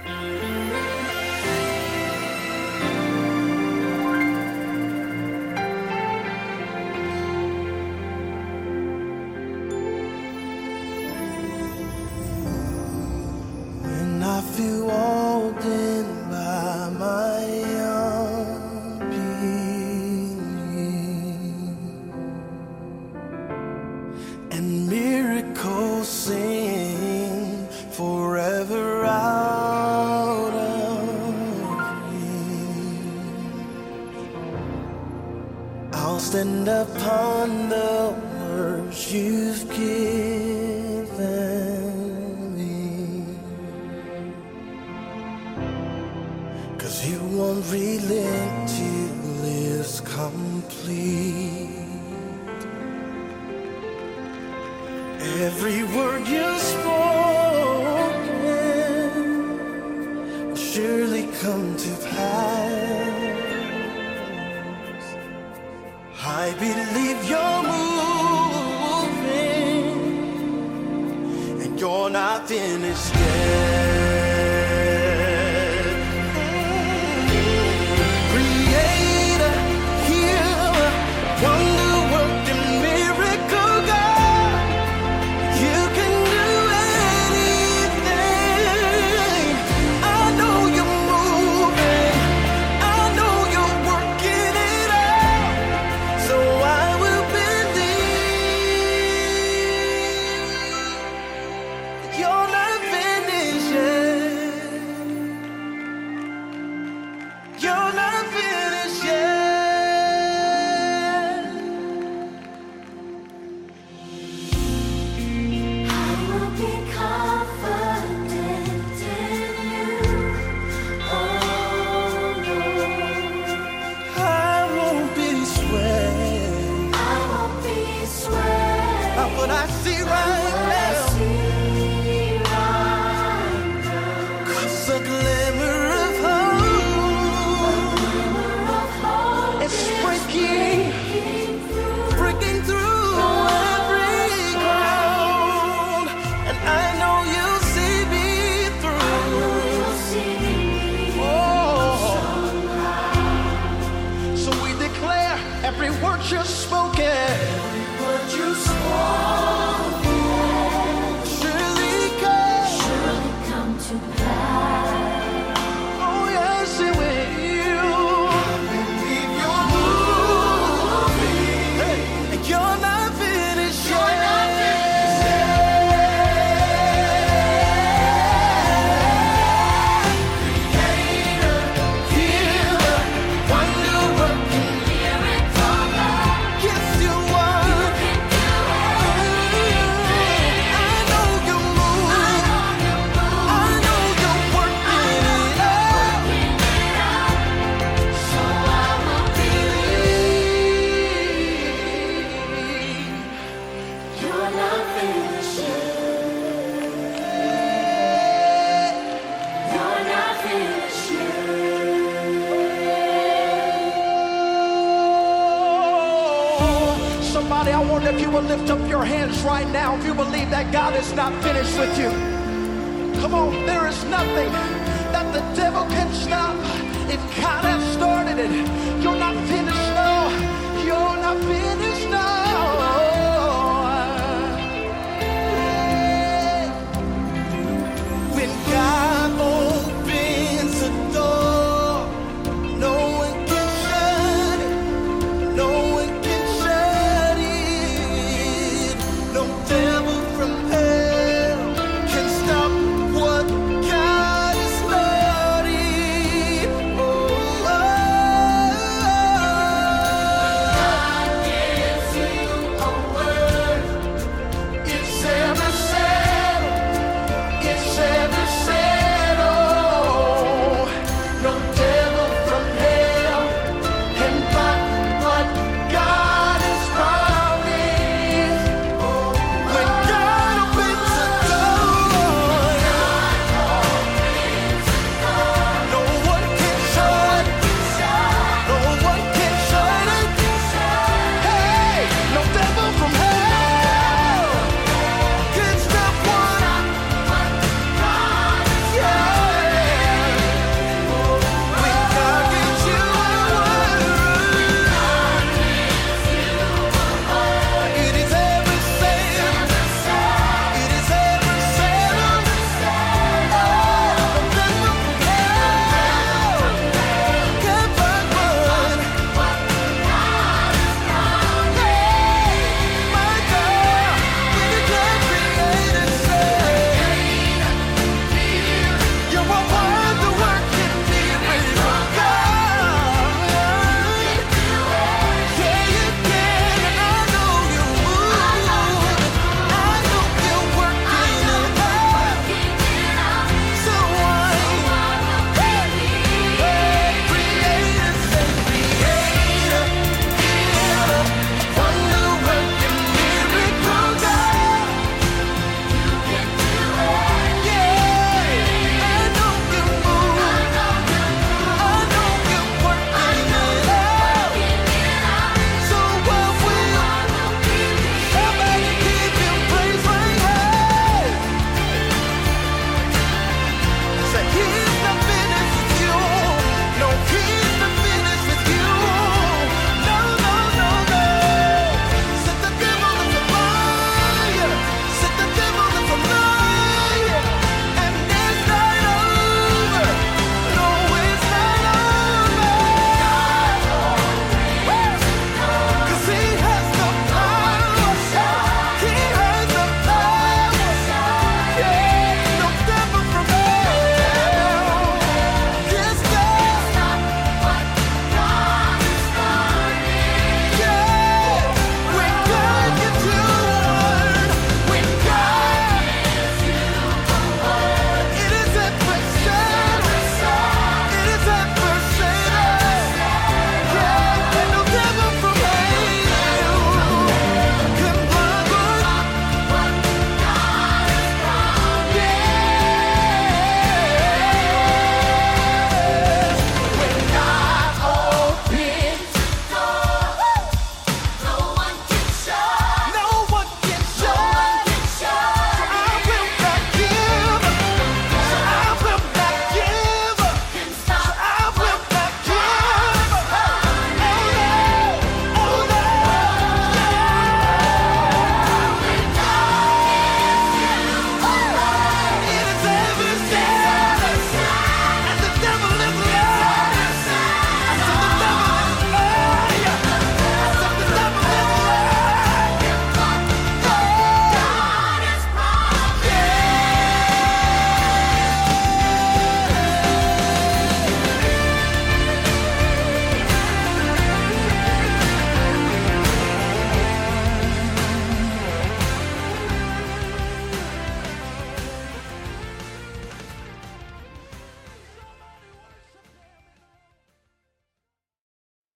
When I feel walled in by my unbelief and miracles seem forever out of reach, I'll stand upon the words you've given me. 'Cause you won't relent till it's complete. Every word you've spoken will surely come to pass. I believe you're moving and you're not finished yet. Creator, healer, wonder working miracle God, you can do anything. I know you're moving, I know you're working it out, so I will believe you're not finished yet. You're not finished yet. I will be confident in you, oh Lord. I won't be swayed I won't be swayed by what I see right by what I now. see right now. 'Cause the glimmer of hope is breaking through every ground, and I know you'll see me through. Oh, so we declare every word you've spoken. What you spoken Surely surely come to pass. oh yes, it will. Believe you're moving, hey, and you're not finished yet. Creator, healer, wonder working Miracle God, yes you are. you can do anything. I know you're moving, I know you're moving, I know you're working it out. working it out, so I will believe you're not finished yet. You're not finished Oh, somebody, I wonder if you will lift up your hands right now if you believe that God is not finished with you. Come on, there is nothing that the devil can stop. If God has started it, you're not finished now. You're not finished now.